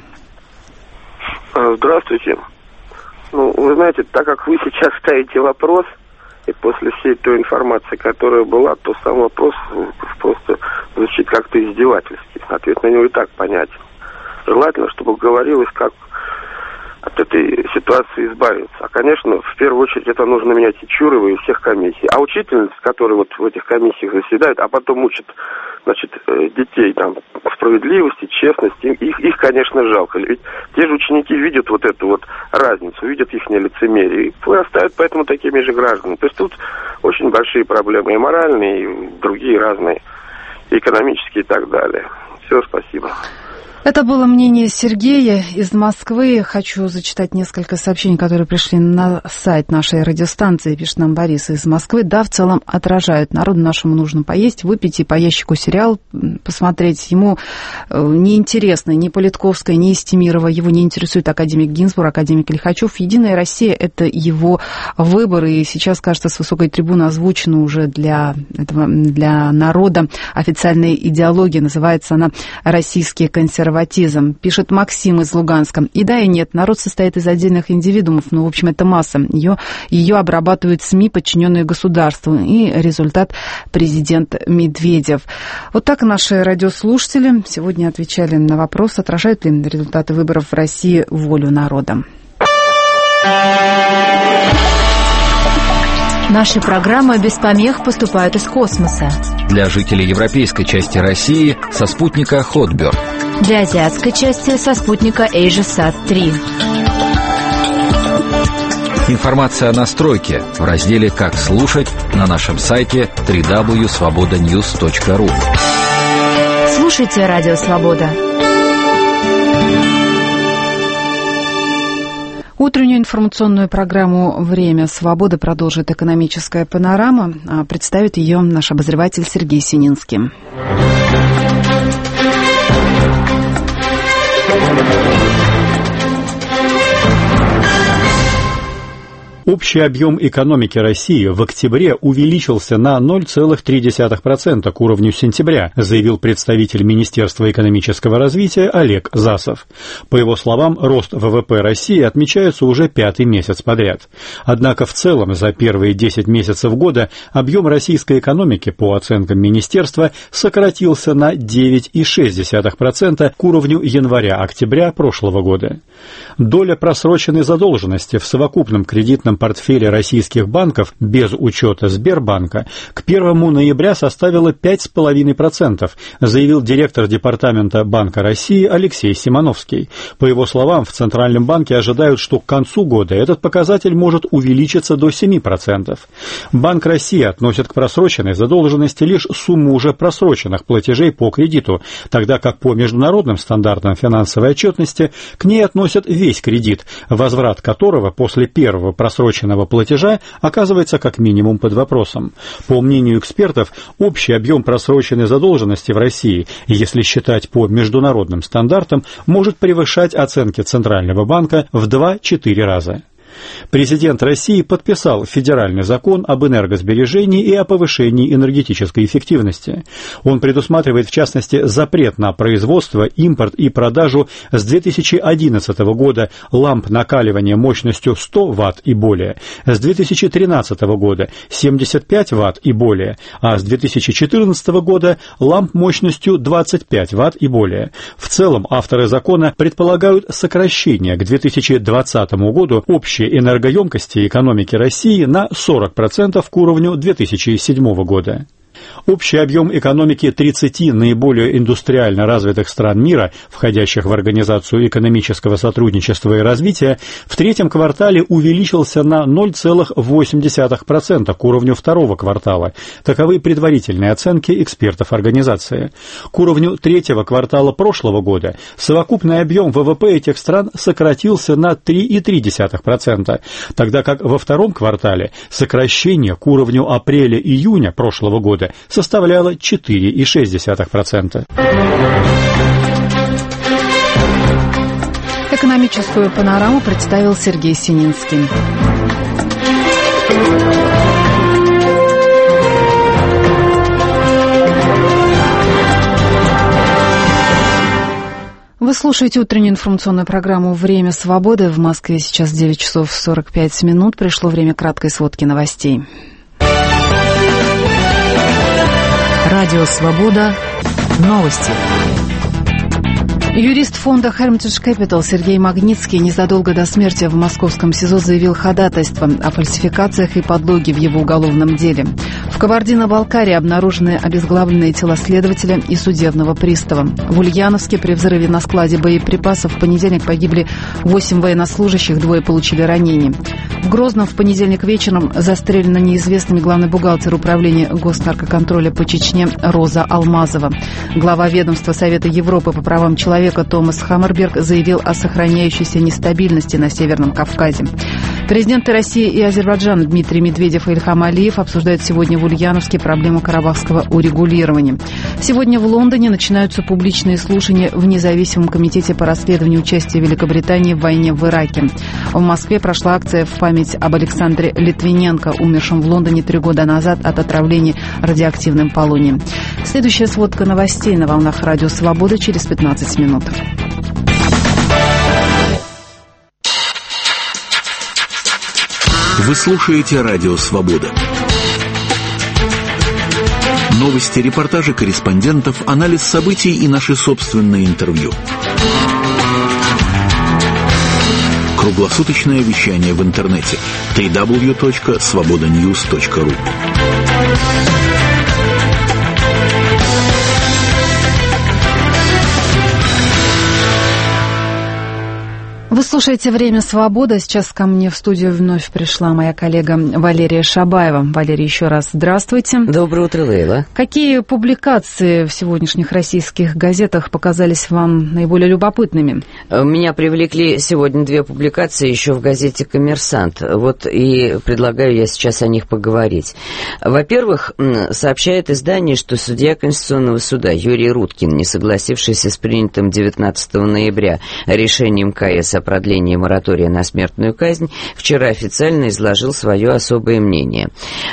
Здравствуйте. Ну, вы знаете, так как вы сейчас ставите вопрос, и после всей той информации, которая была, то сам вопрос просто звучит как-то издевательски. Ответ на него и так понятен. Желательно, чтобы говорилось, как от этой ситуации избавиться. А, конечно, в первую очередь это нужно менять и Чурова, и всех комиссий. А учительниц, которые вот в этих комиссиях заседают, а потом учат, значит, детей там справедливости, честности, их, их, конечно, жалко. Ведь те же ученики видят вот эту вот разницу, видят их лицемерие, и вырастают поэтому такими же гражданами. То есть тут очень большие проблемы и моральные, и другие разные, и экономические и так далее. Все, спасибо. Это было мнение Сергея из Москвы. Хочу зачитать несколько сообщений, которые пришли на сайт нашей радиостанции. Пишет нам Борис из Москвы. Да, в целом отражают. Народу нашему нужно поесть, выпить и по ящику сериал посмотреть. Ему неинтересно ни Политковская, ни Истемирова. Его не интересует академик Гинзбург, академик Лихачев. Единая Россия – это его выбор. И сейчас, кажется, с высокой трибуны озвучена уже для, этого, для народа официальная идеология. Называется она «Российские консерваторы». Пишет Максим из Луганска. И да, и нет. Народ состоит из отдельных индивидуумов, но, в общем, это масса. Ее, ее обрабатывают СМИ, подчиненные государству. И результат президент Медведев. Вот так наши радиослушатели сегодня отвечали на вопрос, отражают ли результаты выборов в России волю народа. Наши программы без помех поступают из космоса. Для жителей европейской части России со спутника Хотберд. Для азиатской части со спутника AsiaSat три. Информация о настройке в разделе «Как слушать» на нашем сайте дабл ю дабл ю дабл ю точка свобода ньюс точка ру. Слушайте Радио Свобода. Утреннюю информационную программу «Время свободы» продолжит экономическая панорама. А представит ее наш обозреватель Сергей Сининский. Общий объем экономики России в октябре увеличился на ноль целых три десятых процента к уровню сентября, заявил представитель Министерства экономического развития Олег Засов. По его словам, рост ВВП России отмечается уже пятый месяц подряд. Однако в целом за первые десять месяцев года объем российской экономики, по оценкам Министерства, сократился на девять целых шесть десятых процента к уровню января-октября прошлого года. Доля просроченной задолженности в совокупном кредитном портфеле российских банков без учета Сбербанка к первому ноября составила пять целых пять десятых процента, заявил директор департамента Банка России Алексей Симоновский. По его словам, в Центральном банке ожидают, что к концу года этот показатель может увеличиться до семи процентов. Банк России относит к просроченной задолженности лишь сумму уже просроченных платежей по кредиту, тогда как по международным стандартам финансовой отчетности к ней относят весь кредит, возврат которого после первого просроченного платежа оказывается как минимум под вопросом. По мнению экспертов, общий объем просроченной задолженности в России, если считать по международным стандартам, может превышать оценки Центрального банка в два-четыре раза. Президент России подписал федеральный закон об энергосбережении и о повышении энергетической эффективности. Он предусматривает, в частности, запрет на производство, импорт и продажу с две тысячи одиннадцатого года ламп накаливания мощностью сто ватт и более, с две тысячи тринадцатого года семьдесят пять ватт и более, а с две тысячи четырнадцатого года ламп мощностью двадцать пять ватт и более. В целом, авторы закона предполагают сокращение к две тысячи двадцатому году общей энергоемкости экономики России на сорок процентов к уровню две тысячи седьмого года. Общий объем экономики тридцати наиболее индустриально развитых стран мира, входящих в Организацию экономического сотрудничества и развития, в третьем квартале увеличился на ноль целых восемь десятых процента к уровню второго квартала. Таковы предварительные оценки экспертов организации. К уровню третьего квартала прошлого года совокупный объем ВВП этих стран сократился на три целых три десятых процента, тогда как во втором квартале сокращение к уровню апреля-июня прошлого года составляла четыре целых шесть десятых процента. Экономическую панораму представил Сергей Сининский. Вы слушаете утреннюю информационную программу «Время свободы». В Москве сейчас девять часов сорок пять минут. Пришло время краткой сводки новостей. Радио «Свобода». Новости. Юрист фонда Hermitage Capital Сергей Магнитский незадолго до смерти в московском СИЗО заявил ходатайство о фальсификациях и подлоге в его уголовном деле. В Кабардино-Балкарии обнаружены обезглавленные тела следователя и судебного пристава. В Ульяновске при взрыве на складе боеприпасов в понедельник погибли восемь военнослужащих, двое получили ранения. В Грозном в понедельник вечером застрелена неизвестными главный бухгалтер управления госнаркоконтроля по Чечне Роза Алмазова. Глава ведомства Совета Европы по правам человека Томас Хаммерберг заявил о сохраняющейся нестабильности на Северном Кавказе. Президенты России и Азербайджана Дмитрий Медведев и Ильхам Алиев обсуждают сегодня в Ульяновске проблему карабахского урегулирования. Сегодня в Лондоне начинаются публичные слушания в независимом комитете по расследованию участия Великобритании в войне в Ираке. В Москве прошла акция в память об Александре Литвиненко, умершем в Лондоне три года назад от отравления радиоактивным полонием. Следующая сводка новостей на волнах Радио Свобода через пятнадцать минут. Вы слушаете Радио Свобода. Новости, репортажи корреспондентов, анализ событий и наши собственные интервью. Круглосуточное вещание в интернете дабл ю дабл ю дабл ю точка свобода ньюс точка ру. Вы слушаете Слушайте «Время свободы». Сейчас ко мне в студию вновь пришла моя коллега Валерия Шабаева. Валерия, еще раз здравствуйте. Доброе утро, Лейла. Какие публикации в сегодняшних российских газетах показались вам наиболее любопытными? Меня привлекли сегодня две публикации еще в газете «Коммерсант». Вот и предлагаю я сейчас о них поговорить. Во-первых, сообщает издание, что судья Конституционного суда Юрий Руткин, не согласившийся с принятым девятнадцатого ноября решением КС о продлении моратория на смертную казнь, вчера официально изложил свое особое мнение.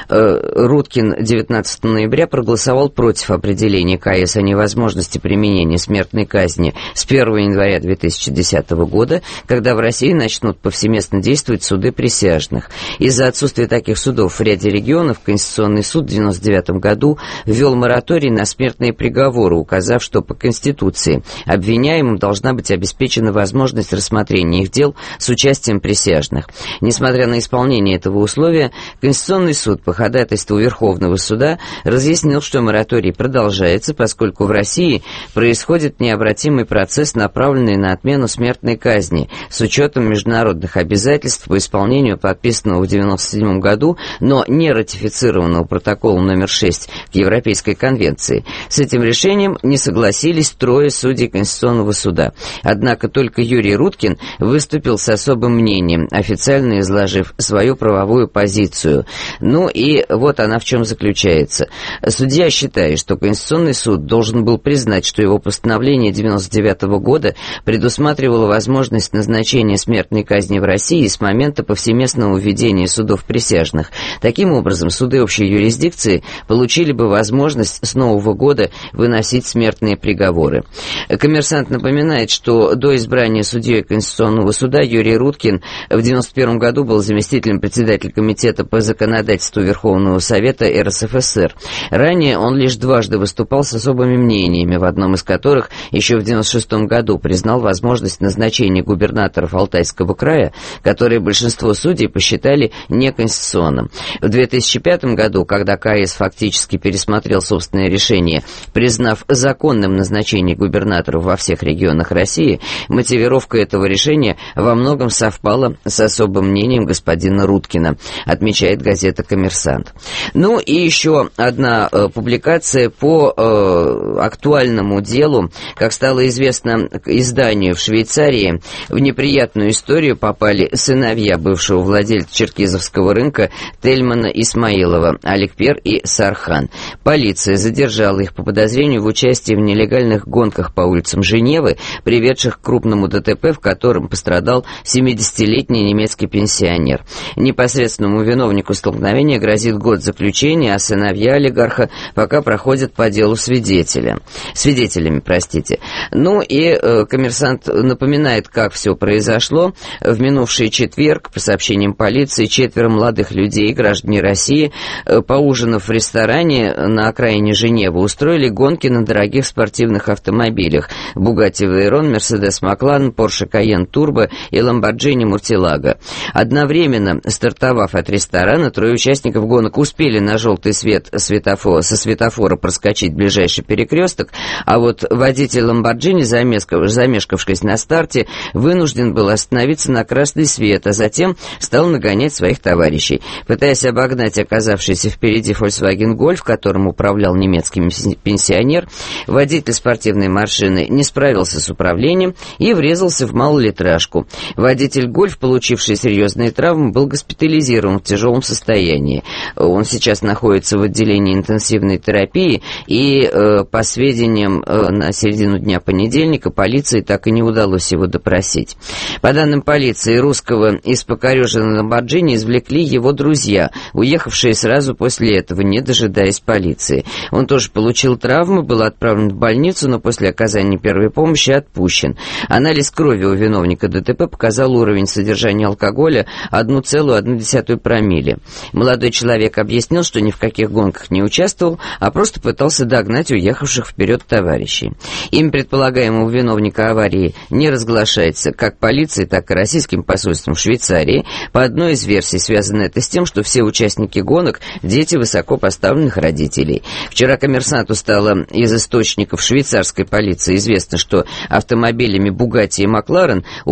Руткин девятнадцатого ноября проголосовал против определения КС о невозможности применения смертной казни с первого января две тысячи десятого года, когда в России начнут повсеместно действовать суды присяжных. Из-за отсутствия таких судов в ряде регионов Конституционный суд в девяносто девятом году ввел мораторий на смертные приговоры, указав, что по Конституции обвиняемым должна быть обеспечена возможность рассмотрения их дел с участием присяжных. Несмотря на исполнение этого условия, Конституционный суд по ходатайству Верховного суда разъяснил, что мораторий продолжается, поскольку в России происходит необратимый процесс, направленный на отмену смертной казни с учетом международных обязательств по исполнению подписанного в девяносто седьмом году, но не ратифицированного протокола номер шесть к Европейской конвенции. С этим решением не согласились трое судей Конституционного суда. Однако только Юрий Руткин выступил с особым мнением, официально изложив свою правовую позицию. Ну и вот она в чем заключается. Судья считает, что Конституционный суд должен был признать, что его постановление девяносто девятого года предусматривало возможность назначения смертной казни в России с момента повсеместного введения судов присяжных. Таким образом, суды общей юрисдикции получили бы возможность с нового года выносить смертные приговоры. Коммерсант напоминает, что до избрания судьей Конституционного суда Юрий Руткин в девяносто первом году был заместителем председателя комитета по законодательству Верховного Совета эр эс эф эс эр. Ранее он лишь дважды выступал с особыми мнениями, в одном из которых еще в девяносто шестом году признал возможность назначения губернаторов Алтайского края, которые большинство судей посчитали неконституционным. В две тысячи пятом году, когда КС фактически пересмотрел собственное решение, признав законным назначение губернаторов во всех регионах России, мотивировка этого решения во многом совпала с особым мнением господина Руткина, отмечает газета «Коммерсант». Ну и еще одна э, публикация по э, актуальному делу. Как стало известно изданию в Швейцарии, в неприятную историю попали сыновья бывшего владельца черкизовского рынка Тельмана Исмаилова, Аликпер и Сархан. Полиция задержала их по подозрению в участии в нелегальных гонках по улицам Женевы, приведших к крупному ДТП, в котором пострадал семидесятилетний немецкий пенсионер. Непосредственному виновнику столкновения грозит год заключения, а сыновья олигарха пока проходят по делу свидетеля. свидетелями. Простите. Ну и э, коммерсант напоминает, как все произошло. В минувший четверг, по сообщениям полиции, четверо молодых людей, граждане России, э, поужинав в ресторане на окраине Женевы, устроили гонки на дорогих спортивных автомобилях Bugatti Veyron, Mercedes McLaren, Porsche Cayenne Turbo и Lamborghini Murcielago. Одновременно, стартовав от ресторана, трое участников гонок успели на желтый свет светофора, со светофора проскочить ближайший перекресток, а вот водитель Lamborghini, замешкавшись на старте, вынужден был остановиться на красный свет, а затем стал нагонять своих товарищей. Пытаясь обогнать оказавшийся впереди Volkswagen Golf, которым управлял немецкий пенсионер, водитель спортивной машины не справился с управлением и врезался в малолитражку. Водитель Golf, получивший серьезные травмы, был госпитализирован в тяжелом состоянии. Он сейчас находится в отделении интенсивной терапии, и, э, по сведениям, э, на середину дня понедельника полиции так и не удалось его допросить. По данным полиции, русского из покореженного Lamborghini извлекли его друзья, уехавшие сразу после этого, не дожидаясь полиции. Он тоже получил травмы, был отправлен в больницу, но после оказания первой помощи отпущен. Анализ крови у виновника ДТП показал уровень содержания алкоголя одна целая одна десятая промилле. Молодой человек объяснил, что ни в каких гонках не участвовал, а просто пытался догнать уехавших вперед товарищей. Имя предполагаемого виновника аварии не разглашается как полицией, так и российским посольством в Швейцарии. По одной из версий связано это с тем, что все участники гонок – дети высокопоставленных родителей. Вчера «Коммерсанту» стало из источников швейцарской полиции известно, что автомобилями Bugatti и McLaren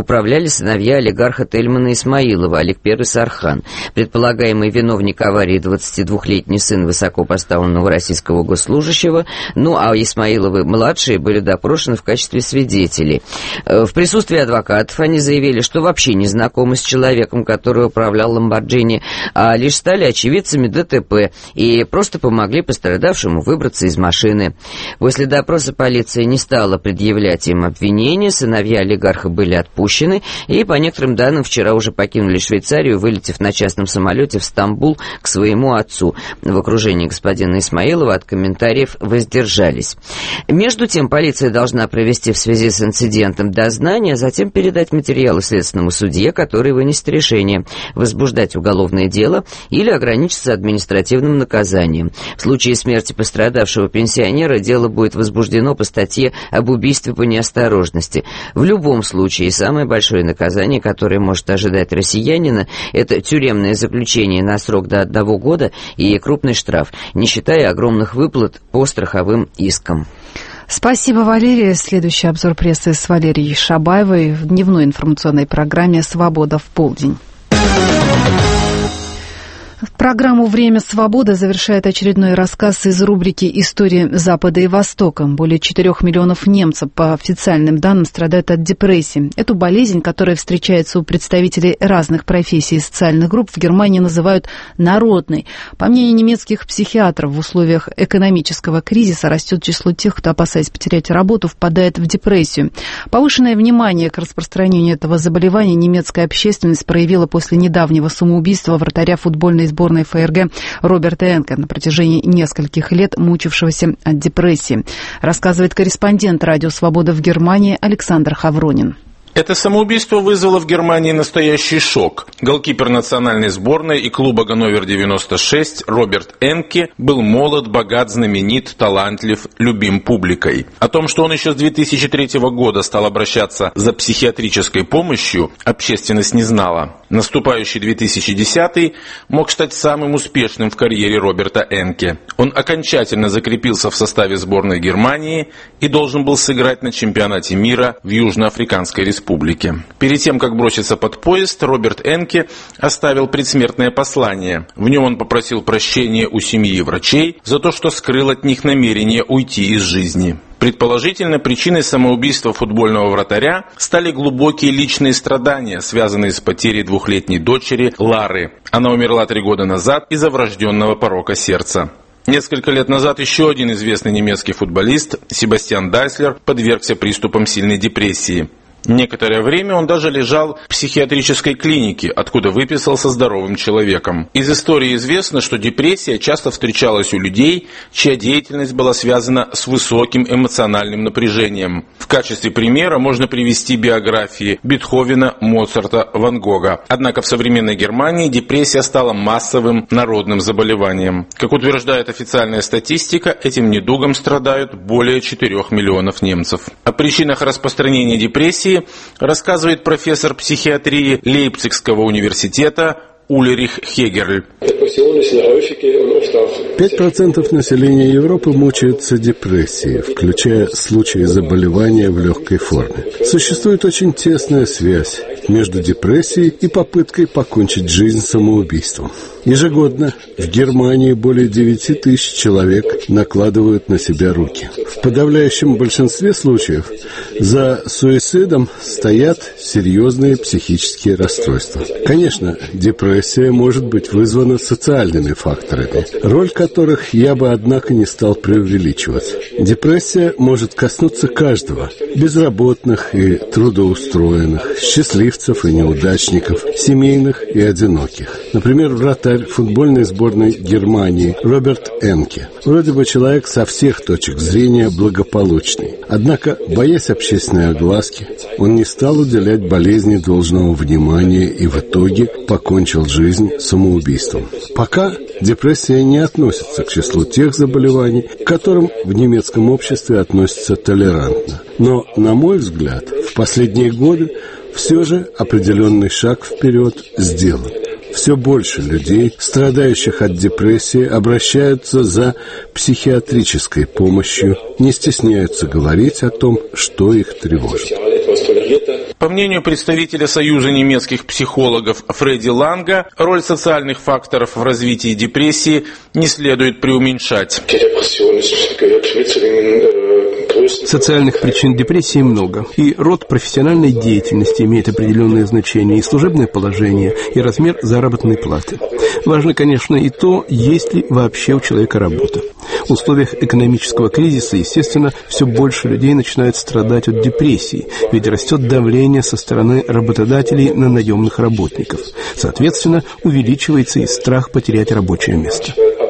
управляли сыновья олигарха Тельмана Исмаилова, Аликпер и Сархан. Предполагаемый виновник аварии двадцатидвухлетний сын высокопоставленного российского госслужащего, ну а Исмаиловы-младшие были допрошены в качестве свидетелей. В присутствии адвокатов они заявили, что вообще не знакомы с человеком, который управлял Ламборджини, а лишь стали очевидцами ДТП и просто помогли пострадавшему выбраться из машины. После допроса полиция не стала предъявлять им обвинения, сыновья олигарха были отпущены и, по некоторым данным, вчера уже покинули Швейцарию, вылетев на частном самолете в Стамбул к своему отцу. В окружении господина Исмаилова от комментариев воздержались. Между тем, полиция должна провести в связи с инцидентом дознание, а затем передать материалы следственному судье, который вынесет решение – возбуждать уголовное дело или ограничиться административным наказанием. В случае смерти пострадавшего пенсионера дело будет возбуждено по статье об убийстве по неосторожности. В любом случае, самое большое наказание, которое может ожидать россиянина, это тюремное заключение на срок до одного года и крупный штраф, не считая огромных выплат по страховым искам. Спасибо, Валерия. Следующий обзор прессы с Валерией Шабаевой в дневной информационной программе «Свобода в полдень». Программу «Время свободы» завершает очередной рассказ из рубрики «История Запада и Востока». Более четырех миллионов немцев, по официальным данным, страдают от депрессии. Эту болезнь, которая встречается у представителей разных профессий и социальных групп, в Германии называют народной. По мнению немецких психиатров, в условиях экономического кризиса растет число тех, кто, опасаясь потерять работу, впадает в депрессию. Повышенное внимание к распространению этого заболевания немецкая общественность проявила после недавнего самоубийства вратаря футбольной сборной ФРГ Роберта Энке, на протяжении нескольких лет мучившегося от депрессии. Рассказывает корреспондент «Радио Свобода» в Германии Александр Хавронин. Это самоубийство вызвало в Германии настоящий шок. Голкипер национальной сборной и клуба Ганновер девяносто шесть Роберт Энке был молод, богат, знаменит, талантлив, любим публикой. О том, что он еще с две тысячи третьего года стал обращаться за психиатрической помощью, общественность не знала. Наступающий две тысячи десятый мог стать самым успешным в карьере Роберта Энке. Он окончательно закрепился в составе сборной Германии и должен был сыграть на чемпионате мира в Южноафриканской республике. Перед тем, как броситься под поезд, Роберт Энке оставил предсмертное послание. В нем он попросил прощения у семьи и врачей за то, что скрыл от них намерение уйти из жизни. Предположительно, причиной самоубийства футбольного вратаря стали глубокие личные страдания, связанные с потерей двухлетней дочери Лары. Она умерла три года назад из-за врожденного порока сердца. Несколько лет назад еще один известный немецкий футболист, Себастьян Дайслер, подвергся приступам сильной депрессии. Некоторое время он даже лежал в психиатрической клинике, откуда выписался здоровым человеком. Из истории известно, что депрессия часто встречалась у людей, чья деятельность была связана с высоким эмоциональным напряжением. В качестве примера можно привести биографии Бетховена, Моцарта, Ван Гога. Однако в современной Германии депрессия стала массовым народным заболеванием. Как утверждает официальная статистика, этим недугом страдают более четырех миллионов немцев. О причинах распространения депрессии рассказывает профессор психиатрии Лейпцигского университета Ульрих Хегерль. пять процентов населения Европы мучаются депрессией, включая случаи заболевания в легкой форме. Существует очень тесная связь между депрессией и попыткой покончить жизнь самоубийством. Ежегодно в Германии более девяти тысяч человек накладывают на себя руки. В подавляющем большинстве случаев за суицидом стоят серьезные психические расстройства. Конечно, депрессия может быть вызвана социальными факторами, роль которых я бы, однако, не стал преувеличивать. Депрессия может коснуться каждого – безработных и трудоустроенных, счастливцев и неудачников, семейных и одиноких. Например, вратарь футбольной сборной Германии Роберт Энке. Вроде бы человек со всех точек зрения благополучный. Однако, боясь общественной огласки, он не стал уделять болезни должного внимания и в итоге покончил жизнь самоубийством. Пока депрессия не относится к числу тех заболеваний, к которым в немецком обществе относятся толерантно. Но, на мой взгляд, в последние годы все же определенный шаг вперед сделан. Все больше людей, страдающих от депрессии, обращаются за психиатрической помощью, не стесняются говорить о том, что их тревожит. По мнению представителя Союза немецких психологов Фредди Ланга, роль социальных факторов в развитии депрессии не следует преуменьшать. Социальных причин депрессии много, и род профессиональной деятельности имеет определенное значение, и служебное положение, и размер заработной платы. Важно, конечно, и то, есть ли вообще у человека работа. В условиях экономического кризиса, естественно, все больше людей начинают страдать от депрессии, ведь растет давление со стороны работодателей на наемных работников. Соответственно, увеличивается и страх потерять рабочее место.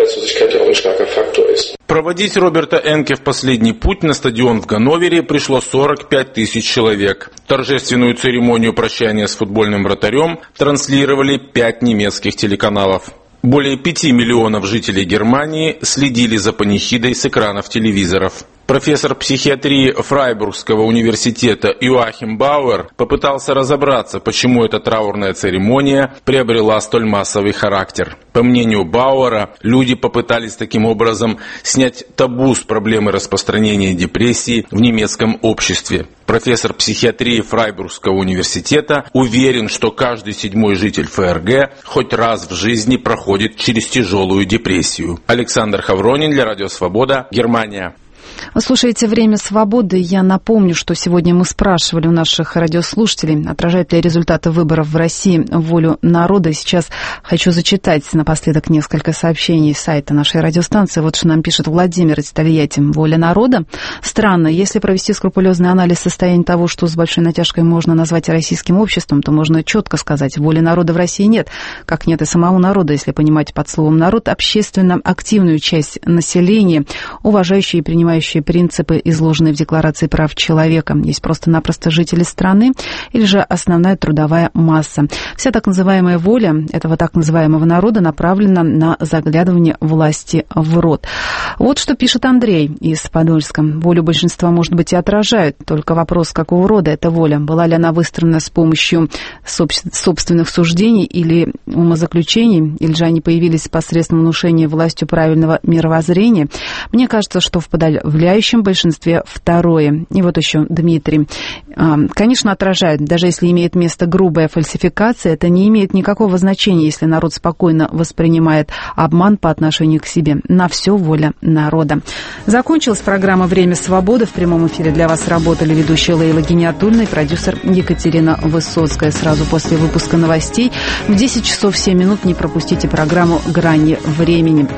Проводить Роберта Энке в последний путь на стадион в Ганновере пришло сорок пять тысяч человек. Торжественную церемонию прощания с футбольным вратарем транслировали пять немецких телеканалов. Более пяти миллионов жителей Германии следили за панихидой с экранов телевизоров. Профессор психиатрии Фрайбургского университета Йоахим Бауэр попытался разобраться, почему эта траурная церемония приобрела столь массовый характер. По мнению Бауэра, люди попытались таким образом снять табу с проблемы распространения депрессии в немецком обществе. Профессор психиатрии Фрайбургского университета уверен, что каждый седьмой житель ФРГ хоть раз в жизни проходит через тяжелую депрессию. Александр Хавронин для Радио Свобода, Германия. Вы слушаете «Время свободы». Я напомню, что сегодня мы спрашивали у наших радиослушателей, отражают ли результаты выборов в России волю народа. И сейчас хочу зачитать напоследок несколько сообщений с сайта нашей радиостанции. Вот что нам пишет Владимир из Тольятти. «Воля народа? Странно. Если провести скрупулезный анализ состояния того, что с большой натяжкой можно назвать российским обществом, то можно четко сказать, воли народа в России нет. Как нет и самого народа, если понимать под словом «народ» общественно активную часть населения, уважающую и принимающую принципы, изложенные в Декларации прав человека. Есть просто-напросто жители страны или же основная трудовая масса. Вся так называемая воля этого так называемого народа направлена на заглядывание власти в рот». Вот что пишет Андрей из Подольска. «Волю большинства, может быть, и отражают, только вопрос, какого рода эта воля. Была ли она выстроена с помощью собственных суждений или умозаключений, или же они появились посредством внушения властью правильного мировоззрения? Мне кажется, что в подавляющем большинстве второе». И вот еще Дмитрий. «Конечно, отражают. Даже если имеет место грубая фальсификация, это не имеет никакого значения, если народ спокойно воспринимает обман по отношению к себе. На все воля народа». Закончилась программа «Время свободы». В прямом эфире для вас работали ведущая Лейла Гиниатульна и продюсер Екатерина Высоцкая. Сразу после выпуска новостей в десять часов семь минут не пропустите программу «Грани времени».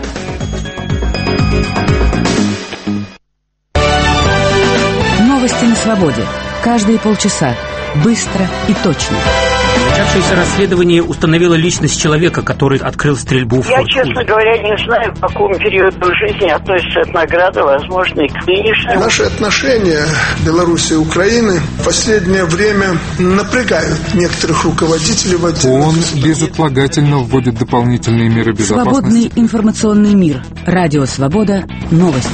Новости на свободе. Каждые полчаса. Быстро и точно. Начавшееся расследование установило личность человека, который открыл стрельбу в Я, Форт-Худе. честно говоря, не знаю, к какому периоду жизни относится эта награда, возможно, и к нынешнему. Наши отношения Беларуси и Украины в последнее время напрягают некоторых руководителей в отдельных Он безотлагательно вводит дополнительные меры безопасности. Свободный информационный мир. Радио Свобода. Новости.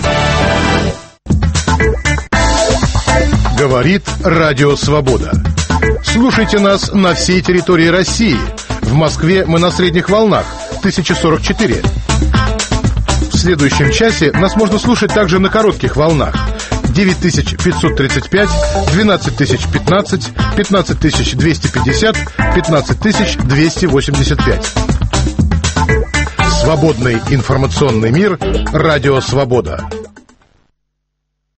Говорит Радио Свобода. Слушайте нас на всей территории России. В Москве мы на средних волнах тысяча сорок четыре. В следующем часе нас можно слушать также на коротких волнах девять тысяч пятьсот тридцать пять, двенадцать тысяч пятнадцать, пятнадцать тысяч двести пятьдесят, пятнадцать тысяч двести восемьдесят пять. Свободный информационный мир. Радио Свобода.